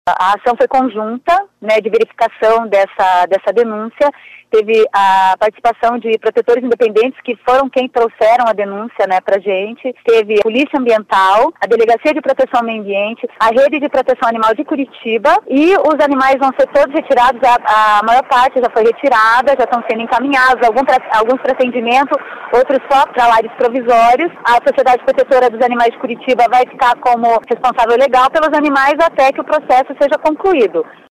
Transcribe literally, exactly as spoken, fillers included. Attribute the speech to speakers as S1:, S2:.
S1: A ação foi conjunta, né, de verificação dessa, dessa denúncia. Teve a participação de protetores independentes que foram quem trouxeram a denúncia, né, pra gente. Teve a Polícia Ambiental, a Delegacia de Proteção ao Meio Ambiente, a Rede de Proteção Animal de Curitiba, e os animais vão ser todos retirados, a, a maior parte já foi retirada, já estão sendo encaminhados, algum pra, alguns para atendimento, outros só para lares provisórios. A Sociedade Protetora dos Animais de Curitiba vai ficar como responsável legal pelos animais até que o processo seja concluído.